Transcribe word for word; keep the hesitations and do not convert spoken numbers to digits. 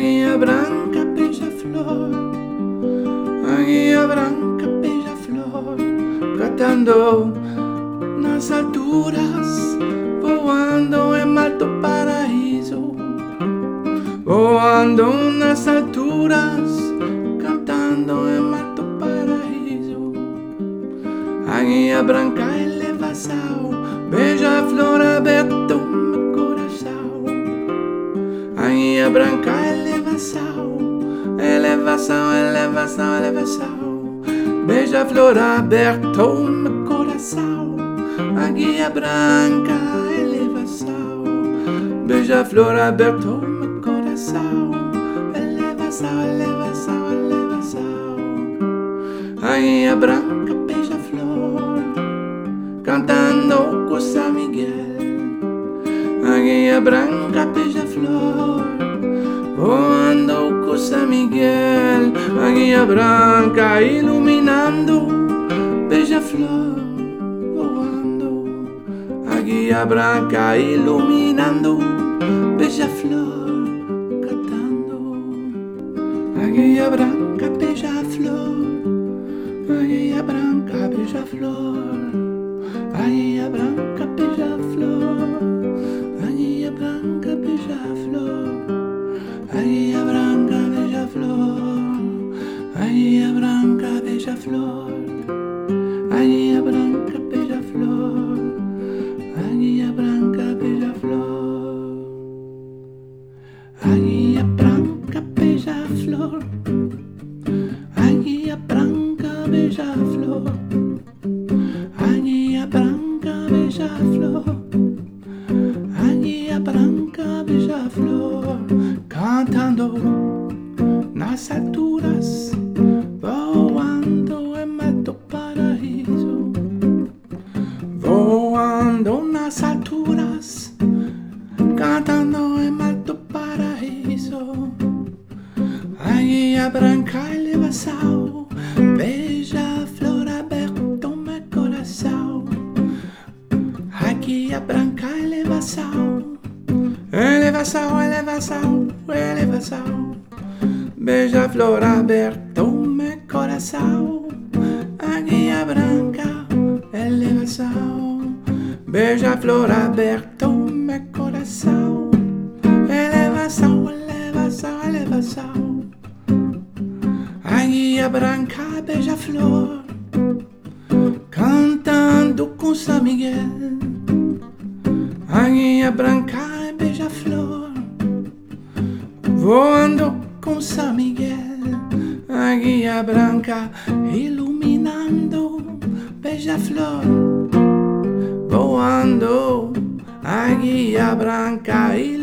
Águia branca, beija-flor, águia branca, beija-flor, cantando nas alturas, voando em alto paraíso, voando nas alturas, cantando em alto paraíso. Águia branca, elevação, beija-flor aberto meu coração. Águia branca, elevação, elevação, elevação, elevação, beija-flor aberto meu coração. Águia branca, elevação, beija-flor aberto meu coração. Elevação, elevação, elevação. Águia branca, beija-flor, cantando com São Miguel. Águia branca, beija-flor, voando com São Miguel. Águia branca, iluminando, beija-flor, voando. Águia branca, iluminando, beija-flor, cantando. Águia branca, beija-flor, águia branca, beija-flor, águia branca, beija-flor, águia branca, beija-flor, águia branca, beija-flor, águia branca, beija-flor, águia branca, beija-flor, águia branca, beija-flor, águia branca, beija-flor, águia branca, beija-flor, águia branca, beija-flor, águia branca, beija-flor, cantando nas alturas, voando em alto paraíso, voando nas alturas, cantando em alto paraíso. Águia branca, elevação, beija-flor aberto meu coração. Águia branca, elevação, elevação, elevação, elevação, beija-flor aberto meu coração. Águia branca, elevação, beija-flor aberto meu coração. Elevação, elevação, elevação. Águia branca, beija-flor, cantando com São Miguel. Águia branca, beija-flor, voando com São Miguel. Águia branca, iluminando, beija-flor, voando. Águia branca, iluminando.